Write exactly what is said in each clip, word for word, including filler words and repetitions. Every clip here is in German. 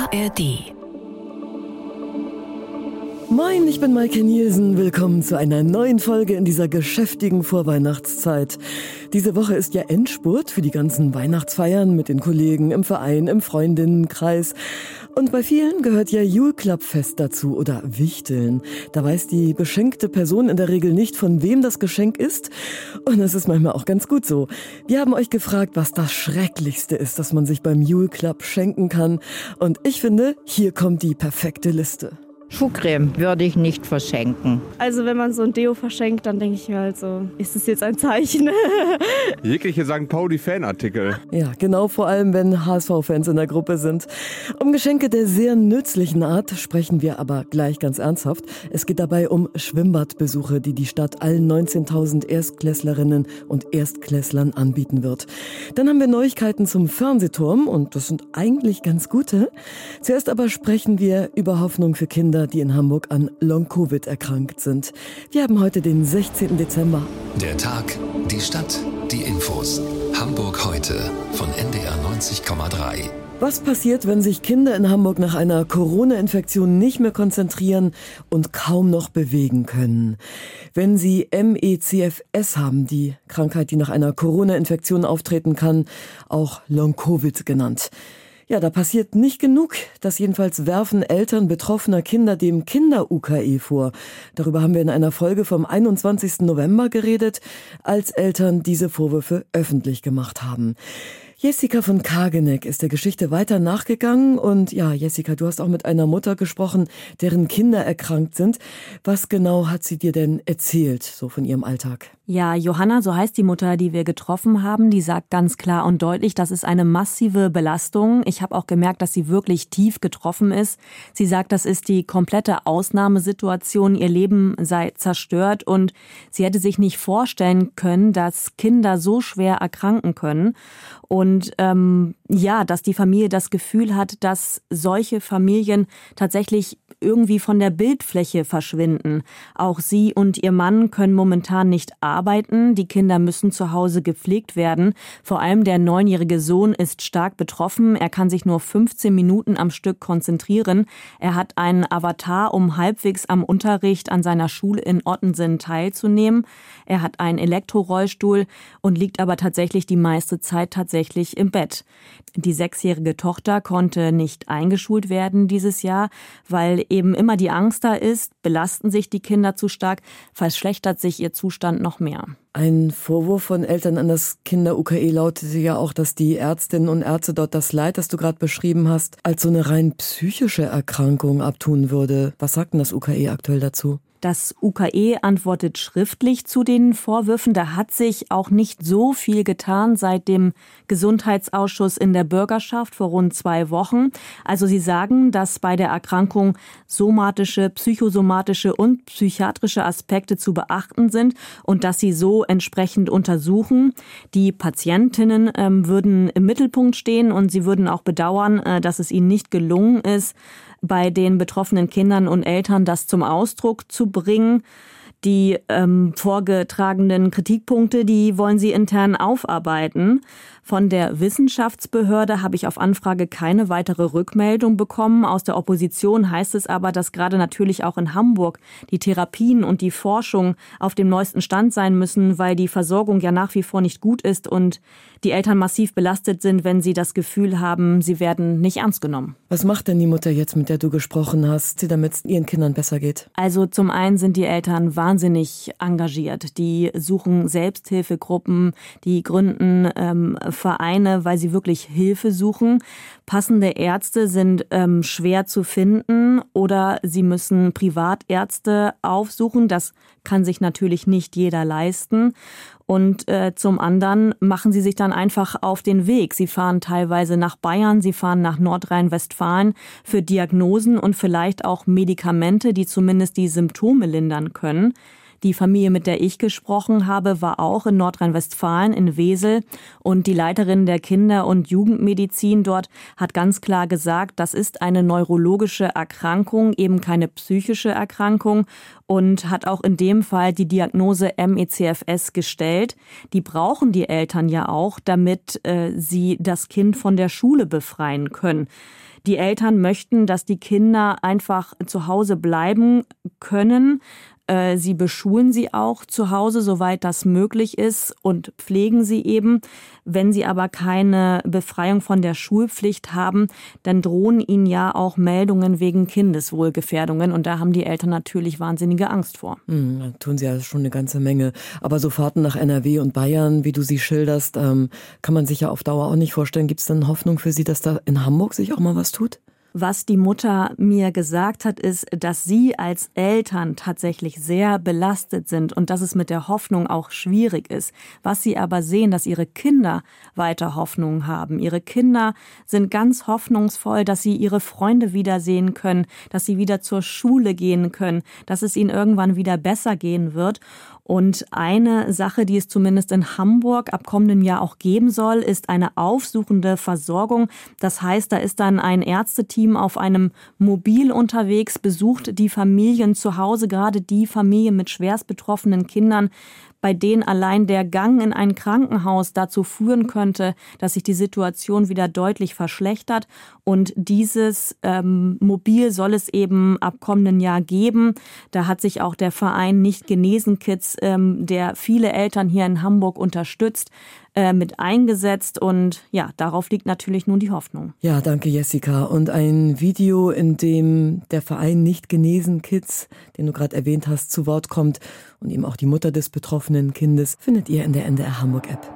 R D. Moin, ich bin Maike Nielsen. Willkommen zu einer neuen Folge in dieser geschäftigen Vorweihnachtszeit. Diese Woche ist ja Endspurt für die ganzen Weihnachtsfeiern mit den Kollegen im Verein, im Freundinnenkreis. Und bei vielen gehört ja Jule-Club-Fest dazu oder Wichteln. Da weiß die beschenkte Person in der Regel nicht, von wem das Geschenk ist. Und das ist manchmal auch ganz gut so. Wir haben euch gefragt, was das Schrecklichste ist, das man sich beim Jule-Club schenken kann. Und ich finde, hier kommt die perfekte Liste. Schuhcreme würde ich nicht verschenken. Also wenn man so ein Deo verschenkt, dann denke ich mir halt so, ist das jetzt ein Zeichen? Jegliche Sankt Pauli-Fanartikel. Ja, genau, vor allem wenn H S V-Fans in der Gruppe sind. Um Geschenke der sehr nützlichen Art sprechen wir aber gleich ganz ernsthaft. Es geht dabei um Schwimmbadbesuche, die die Stadt allen neunzehntausend Erstklässlerinnen und Erstklässlern anbieten wird. Dann haben wir Neuigkeiten zum Fernsehturm und das sind eigentlich ganz gute. Zuerst aber sprechen wir über Hoffnung für Kinder, die in Hamburg an Long-Covid erkrankt sind. Wir haben heute den sechzehnten Dezember. Der Tag, die Stadt, die Infos. Hamburg heute von N D R neunzig Komma drei. Was passiert, wenn sich Kinder in Hamburg nach einer Corona-Infektion nicht mehr konzentrieren und kaum noch bewegen können? Wenn sie M E C F S haben, die Krankheit, die nach einer Corona-Infektion auftreten kann, auch Long-Covid genannt. Ja, da passiert nicht genug. Das jedenfalls werfen Eltern betroffener Kinder dem Kinder-U K E vor. Darüber haben wir in einer Folge vom einundzwanzigsten November geredet, als Eltern diese Vorwürfe öffentlich gemacht haben. Jessica von Kageneck ist der Geschichte weiter nachgegangen und ja, Jessica, du hast auch mit einer Mutter gesprochen, deren Kinder erkrankt sind. Was genau hat sie dir denn erzählt, so von ihrem Alltag? Ja, Johanna, so heißt die Mutter, die wir getroffen haben, die sagt ganz klar und deutlich, das ist eine massive Belastung. Ich habe auch gemerkt, dass sie wirklich tief getroffen ist. Sie sagt, das ist die komplette Ausnahmesituation, ihr Leben sei zerstört und sie hätte sich nicht vorstellen können, dass Kinder so schwer erkranken können. Und ähm, ja, dass die Familie das Gefühl hat, dass solche Familien tatsächlich irgendwie von der Bildfläche verschwinden. Auch sie und ihr Mann können momentan nicht arbeiten. Die Kinder müssen zu Hause gepflegt werden. Vor allem der neunjährige Sohn ist stark betroffen. Er kann sich nur fünfzehn Minuten am Stück konzentrieren. Er hat einen Avatar, um halbwegs am Unterricht an seiner Schule in Ottensen teilzunehmen. Er hat einen Elektrorollstuhl und liegt aber tatsächlich die meiste Zeit tatsächlich im Bett. Die sechsjährige Tochter konnte nicht eingeschult werden dieses Jahr, weil eben immer die Angst da ist, belasten sich die Kinder zu stark, verschlechtert sich ihr Zustand noch mehr. Ein Vorwurf von Eltern an das Kinder-U K E lautete ja auch, dass die Ärztinnen und Ärzte dort das Leid, das du gerade beschrieben hast, als so eine rein psychische Erkrankung abtun würde. Was sagt denn das U K E aktuell dazu? Das U K E antwortet schriftlich zu den Vorwürfen. Da hat sich auch nicht so viel getan seit dem Gesundheitsausschuss in der Bürgerschaft vor rund zwei Wochen. Also sie sagen, dass bei der Erkrankung somatische, psychosomatische und psychiatrische Aspekte zu beachten sind und dass sie so entsprechend untersuchen. Die Patientinnen ähm, würden im Mittelpunkt stehen und sie würden auch bedauern, äh, dass es ihnen nicht gelungen ist, bei den betroffenen Kindern und Eltern das zum Ausdruck zu bringen. Die ähm, vorgetragenen Kritikpunkte, die wollen sie intern aufarbeiten. Von der Wissenschaftsbehörde habe ich auf Anfrage keine weitere Rückmeldung bekommen. Aus der Opposition heißt es aber, dass gerade natürlich auch in Hamburg die Therapien und die Forschung auf dem neuesten Stand sein müssen, weil die Versorgung ja nach wie vor nicht gut ist und die Eltern massiv belastet sind, wenn sie das Gefühl haben, sie werden nicht ernst genommen. Was macht denn die Mutter jetzt, mit der du gesprochen hast, damit es ihren Kindern besser geht? Also zum einen sind die Eltern wahnsinnig engagiert. Die suchen Selbsthilfegruppen, die gründen ähm, Vereine, weil sie wirklich Hilfe suchen. Passende Ärzte sind ähm, schwer zu finden oder sie müssen Privatärzte aufsuchen. Das kann sich natürlich nicht jeder leisten. Und äh, zum anderen machen sie sich dann einfach auf den Weg. Sie fahren teilweise nach Bayern, sie fahren nach Nordrhein-Westfalen für Diagnosen und vielleicht auch Medikamente, die zumindest die Symptome lindern können. Die Familie, mit der ich gesprochen habe, war auch in Nordrhein-Westfalen, in Wesel. Und die Leiterin der Kinder- und Jugendmedizin dort hat ganz klar gesagt, das ist eine neurologische Erkrankung, eben keine psychische Erkrankung. Und hat auch in dem Fall die Diagnose M E C F S gestellt. Die brauchen die Eltern ja auch, damit äh, sie das Kind von der Schule befreien können. Die Eltern möchten, dass die Kinder einfach zu Hause bleiben können. Sie beschulen sie auch zu Hause, soweit das möglich ist, und pflegen sie eben. Wenn sie aber keine Befreiung von der Schulpflicht haben, dann drohen ihnen ja auch Meldungen wegen Kindeswohlgefährdungen. Und da haben die Eltern natürlich wahnsinnige Angst vor. Hm, da tun sie ja schon eine ganze Menge. Aber so Fahrten nach N R W und Bayern, wie du sie schilderst, ähm, kann man sich ja auf Dauer auch nicht vorstellen. Gibt es denn Hoffnung für Sie, dass da in Hamburg sich auch mal was tut? Was die Mutter mir gesagt hat, ist, dass sie als Eltern tatsächlich sehr belastet sind und dass es mit der Hoffnung auch schwierig ist. Was sie aber sehen, dass ihre Kinder weiter Hoffnung haben. Ihre Kinder sind ganz hoffnungsvoll, dass sie ihre Freunde wiedersehen können, dass sie wieder zur Schule gehen können, dass es ihnen irgendwann wieder besser gehen wird. Und eine Sache, die es zumindest in Hamburg ab kommendem Jahr auch geben soll, ist eine aufsuchende Versorgung. Das heißt, da ist dann ein Ärzteteam auf einem Mobil unterwegs, besucht die Familien zu Hause, gerade die Familien mit schwerst betroffenen Kindern, bei denen allein der Gang in ein Krankenhaus dazu führen könnte, dass sich die Situation wieder deutlich verschlechtert. Und dieses ähm, Mobil soll es eben ab kommenden Jahr geben. Da hat sich auch der Verein Nicht Genesen Kids, ähm, der viele Eltern hier in Hamburg unterstützt, äh, mit eingesetzt. Und ja, darauf liegt natürlich nun die Hoffnung. Ja, danke Jessica. Und ein Video, in dem der Verein Nicht Genesen Kids, den du gerade erwähnt hast, zu Wort kommt und eben auch die Mutter des betroffenen Kindes, findet ihr in der N D R Hamburg App.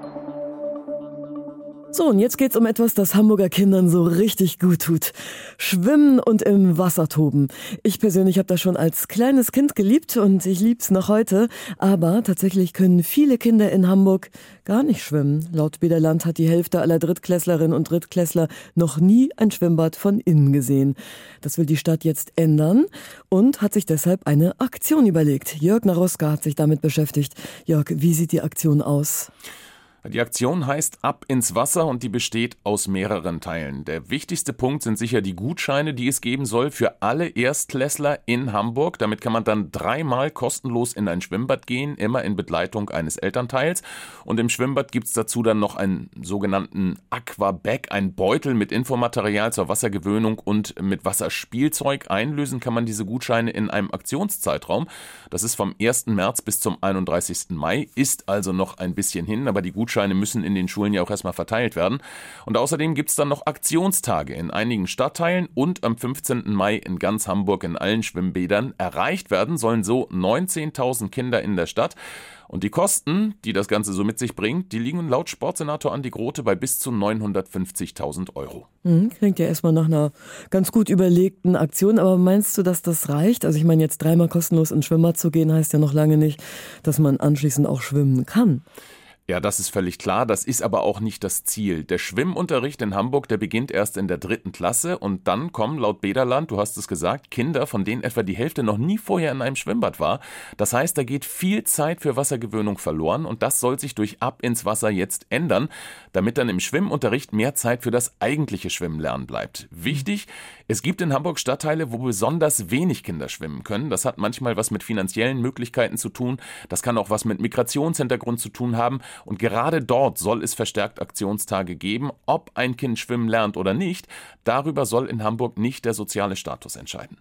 So, und jetzt geht's um etwas, das Hamburger Kindern so richtig gut tut. Schwimmen und im Wasser toben. Ich persönlich habe das schon als kleines Kind geliebt und ich lieb's noch heute. Aber tatsächlich können viele Kinder in Hamburg gar nicht schwimmen. Laut Bäderland hat die Hälfte aller Drittklässlerinnen und Drittklässler noch nie ein Schwimmbad von innen gesehen. Das will die Stadt jetzt ändern und hat sich deshalb eine Aktion überlegt. Jörg Naroska hat sich damit beschäftigt. Jörg, wie sieht die Aktion aus? Die Aktion heißt Ab ins Wasser und die besteht aus mehreren Teilen. Der wichtigste Punkt sind sicher die Gutscheine, die es geben soll für alle Erstklässler in Hamburg. Damit kann man dann dreimal kostenlos in ein Schwimmbad gehen, immer in Begleitung eines Elternteils. Und im Schwimmbad gibt es dazu dann noch einen sogenannten Aquabag, ein Beutel mit Infomaterial zur Wassergewöhnung und mit Wasserspielzeug. Einlösen kann man diese Gutscheine in einem Aktionszeitraum. Das ist vom ersten März bis zum einunddreißigsten Mai, ist also noch ein bisschen hin, aber die Gutscheine Gutscheine müssen in den Schulen ja auch erstmal verteilt werden. Und außerdem gibt es dann noch Aktionstage in einigen Stadtteilen und am fünfzehnten Mai in ganz Hamburg in allen Schwimmbädern. Erreicht werden sollen so neunzehntausend Kinder in der Stadt. Und die Kosten, die das Ganze so mit sich bringt, die liegen laut Sportsenator Andi Grote bei bis zu neunhundertfünfzigtausend Euro. Mhm, klingt ja erstmal nach einer ganz gut überlegten Aktion, aber meinst du, dass das reicht? Also ich meine, jetzt dreimal kostenlos ins Schwimmbad zu gehen, heißt ja noch lange nicht, dass man anschließend auch schwimmen kann. Ja, das ist völlig klar. Das ist aber auch nicht das Ziel. Der Schwimmunterricht in Hamburg, der beginnt erst in der dritten Klasse und dann kommen laut Bäderland, du hast es gesagt, Kinder, von denen etwa die Hälfte noch nie vorher in einem Schwimmbad war. Das heißt, da geht viel Zeit für Wassergewöhnung verloren und das soll sich durch Ab ins Wasser jetzt ändern, damit dann im Schwimmunterricht mehr Zeit für das eigentliche Schwimmenlernen bleibt. Wichtig, es gibt in Hamburg Stadtteile, wo besonders wenig Kinder schwimmen können. Das hat manchmal was mit finanziellen Möglichkeiten zu tun. Das kann auch was mit Migrationshintergrund zu tun haben. Und gerade dort soll es verstärkt Aktionstage geben. Ob ein Kind schwimmen lernt oder nicht, darüber soll in Hamburg nicht der soziale Status entscheiden.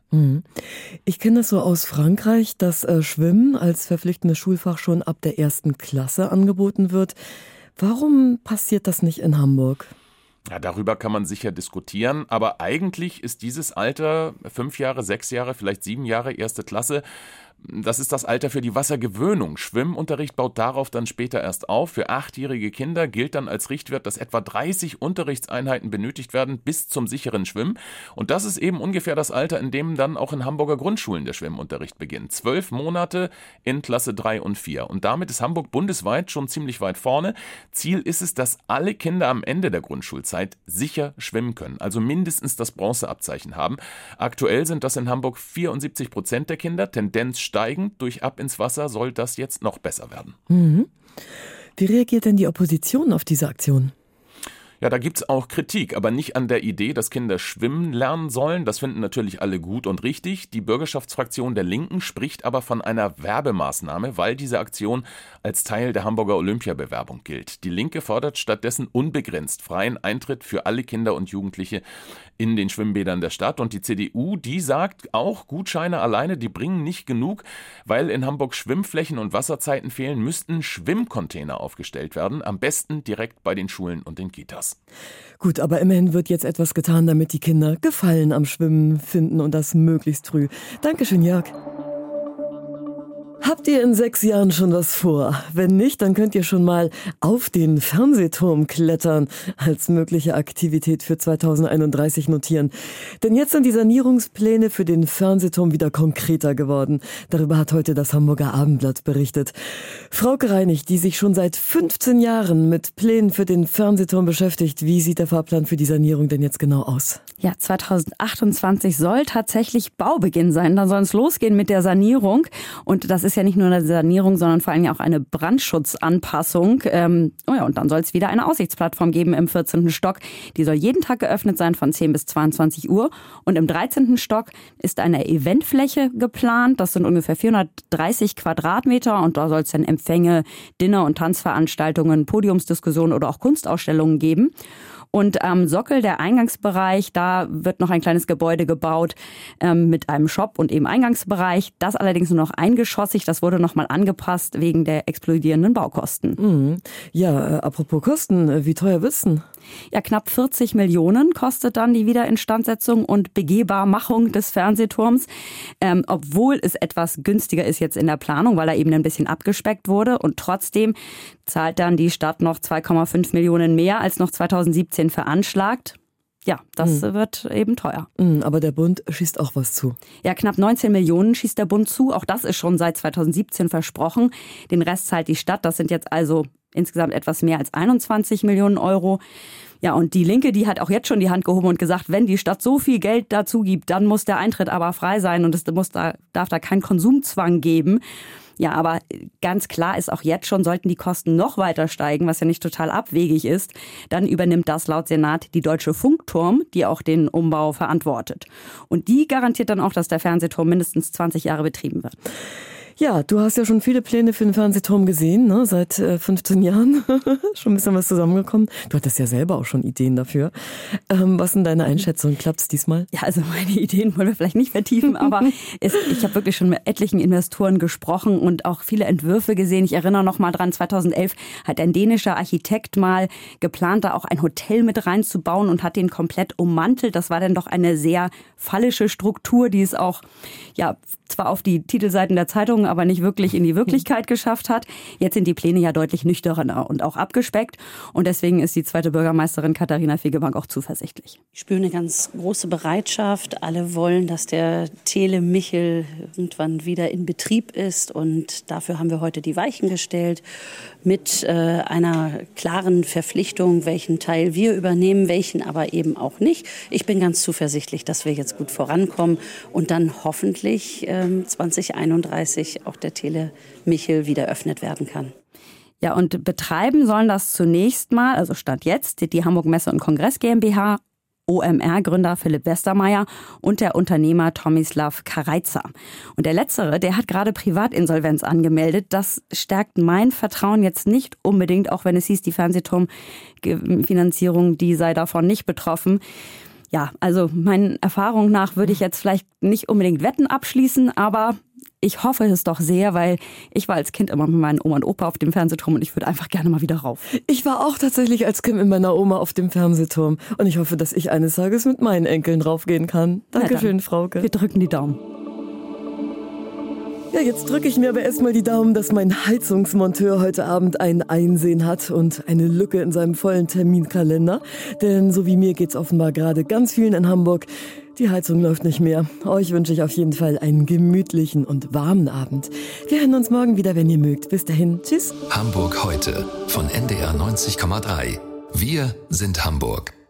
Ich kenne das so aus Frankreich, dass äh, Schwimmen als verpflichtendes Schulfach schon ab der ersten Klasse angeboten wird. Warum passiert das nicht in Hamburg? Ja, darüber kann man sicher diskutieren, aber eigentlich ist dieses Alter, fünf Jahre, sechs Jahre, vielleicht sieben Jahre, erste Klasse, das ist das Alter für die Wassergewöhnung. Schwimmunterricht baut darauf dann später erst auf. Für achtjährige Kinder gilt dann als Richtwert, dass etwa dreißig Unterrichtseinheiten benötigt werden bis zum sicheren Schwimmen. Und das ist eben ungefähr das Alter, in dem dann auch in Hamburger Grundschulen der Schwimmunterricht beginnt. Zwölf Monate in Klasse drei und vier. Und damit ist Hamburg bundesweit schon ziemlich weit vorne. Ziel ist es, dass alle Kinder am Ende der Grundschulzeit sicher schwimmen können, also mindestens das Bronzeabzeichen haben. Aktuell sind das in Hamburg vierundsiebzig Prozent der Kinder, Tendenz steigend. Durch Ab ins Wasser soll das jetzt noch besser werden. Mhm. Wie reagiert denn die Opposition auf diese Aktion? Ja, da gibt's auch Kritik, aber nicht an der Idee, dass Kinder schwimmen lernen sollen. Das finden natürlich alle gut und richtig. Die Bürgerschaftsfraktion der Linken spricht aber von einer Werbemaßnahme, weil diese Aktion als Teil der Hamburger Olympiabewerbung gilt. Die Linke fordert stattdessen unbegrenzt freien Eintritt für alle Kinder und Jugendliche in den Schwimmbädern der Stadt. Und die C D U, die sagt auch, Gutscheine alleine, die bringen nicht genug, weil in Hamburg Schwimmflächen und Wasserzeiten fehlen, müssten Schwimmcontainer aufgestellt werden, am besten direkt bei den Schulen und den Kitas. Gut, aber immerhin wird jetzt etwas getan, damit die Kinder Gefallen am Schwimmen finden und das möglichst früh. Dankeschön, Jörg. Habt ihr in sechs Jahren schon was vor? Wenn nicht, dann könnt ihr schon mal auf den Fernsehturm klettern als mögliche Aktivität für zweitausendeinunddreißig notieren. Denn jetzt sind die Sanierungspläne für den Fernsehturm wieder konkreter geworden. Darüber hat heute das Hamburger Abendblatt berichtet. Frauke Reinig, die sich schon seit fünfzehn Jahren mit Plänen für den Fernsehturm beschäftigt. Wie sieht der Fahrplan für die Sanierung denn jetzt genau aus? Ja, zweitausendachtundzwanzig soll tatsächlich Baubeginn sein. Dann soll es losgehen mit der Sanierung. Und das ist ja nicht nur eine Sanierung, sondern vor allem auch eine Brandschutzanpassung. Ähm, oh ja, und dann soll es wieder eine Aussichtsplattform geben im vierzehnten Stock. Die soll jeden Tag geöffnet sein von zehn bis zweiundzwanzig Uhr. Und im dreizehnten Stock ist eine Eventfläche geplant. Das sind ungefähr vierhundertdreißig Quadratmeter. Und da soll es dann Empfänge, Dinner- und Tanzveranstaltungen, Podiumsdiskussionen oder auch Kunstausstellungen geben. Und am Sockel, der Eingangsbereich, da wird noch ein kleines Gebäude gebaut ähm, mit einem Shop und eben Eingangsbereich. Das allerdings nur noch eingeschossig. Das wurde nochmal angepasst wegen der explodierenden Baukosten. Mhm. Ja, äh, apropos Kosten, wie teuer wird's denn? Ja, knapp vierzig Millionen kostet dann die Wiederinstandsetzung und Begehbarmachung des Fernsehturms. Ähm, obwohl es etwas günstiger ist jetzt in der Planung, weil er eben ein bisschen abgespeckt wurde. Und trotzdem zahlt dann die Stadt noch zwei Komma fünf Millionen mehr als noch zweitausendsiebzehn veranschlagt. Ja, das mhm. wird eben teuer. Mhm, aber der Bund schießt auch was zu. Ja, knapp neunzehn Millionen schießt der Bund zu. Auch das ist schon seit zweitausendsiebzehn versprochen. Den Rest zahlt die Stadt. Das sind jetzt also insgesamt etwas mehr als einundzwanzig Millionen Euro. Ja, und die Linke, die hat auch jetzt schon die Hand gehoben und gesagt, wenn die Stadt so viel Geld dazu gibt, dann muss der Eintritt aber frei sein und es muss da, darf da keinen Konsumzwang geben. Ja, aber ganz klar ist auch jetzt schon, sollten die Kosten noch weiter steigen, was ja nicht total abwegig ist, dann übernimmt das laut Senat die Deutsche Funkturm, die auch den Umbau verantwortet. Und die garantiert dann auch, dass der Fernsehturm mindestens zwanzig Jahre betrieben wird. Ja, du hast ja schon viele Pläne für den Fernsehturm gesehen, ne? Seit äh, fünfzehn Jahren. Schon ein bisschen was zusammengekommen. Du hattest ja selber auch schon Ideen dafür. Ähm, was sind deine Einschätzungen? Klappt's diesmal? Ja, also meine Ideen wollen wir vielleicht nicht vertiefen, aber es, ich habe wirklich schon mit etlichen Investoren gesprochen und auch viele Entwürfe gesehen. Ich erinnere noch mal dran, zweitausendelf hat ein dänischer Architekt mal geplant, da auch ein Hotel mit reinzubauen und hat den komplett ummantelt. Das war dann doch eine sehr phallische Struktur, die es auch ja zwar auf die Titelseiten der Zeitungen, aber nicht wirklich in die Wirklichkeit geschafft hat. Jetzt sind die Pläne ja deutlich nüchterner und auch abgespeckt. Und deswegen ist die zweite Bürgermeisterin Katharina Fegebank auch zuversichtlich. Ich spüre eine ganz große Bereitschaft. Alle wollen, dass der Tele Michel irgendwann wieder in Betrieb ist. Und dafür haben wir heute die Weichen gestellt mit äh, einer klaren Verpflichtung, welchen Teil wir übernehmen, welchen aber eben auch nicht. Ich bin ganz zuversichtlich, dass wir jetzt gut vorankommen und dann hoffentlich äh, zwanzig einunddreißig auch der Tele Michel wieder eröffnet werden kann. Ja, und betreiben sollen das zunächst mal, also Stand jetzt, die Hamburg Messe und Kongress GmbH, O M R-Gründer Philipp Westermeier und der Unternehmer Tomislav Kareiza. Und der Letztere, der hat gerade Privatinsolvenz angemeldet. Das stärkt mein Vertrauen jetzt nicht unbedingt, auch wenn es hieß, die Fernsehturmfinanzierung, die sei davon nicht betroffen. Ja, also meinen Erfahrungen nach würde ich jetzt vielleicht nicht unbedingt Wetten abschließen, aber ich hoffe es doch sehr, weil ich war als Kind immer mit meinen Oma und Opa auf dem Fernsehturm und ich würde einfach gerne mal wieder rauf. Ich war auch tatsächlich als Kind mit meiner Oma auf dem Fernsehturm und ich hoffe, dass ich eines Tages mit meinen Enkeln raufgehen kann. Dankeschön, Frauke. Wir drücken die Daumen. Ja, jetzt drücke ich mir aber erstmal die Daumen, dass mein Heizungsmonteur heute Abend ein Einsehen hat und eine Lücke in seinem vollen Terminkalender. Denn so wie mir geht's offenbar gerade ganz vielen in Hamburg. Die Heizung läuft nicht mehr. Euch wünsche ich auf jeden Fall einen gemütlichen und warmen Abend. Wir hören uns morgen wieder, wenn ihr mögt. Bis dahin. Tschüss. Hamburg heute von N D R neunzig Komma drei. Wir sind Hamburg.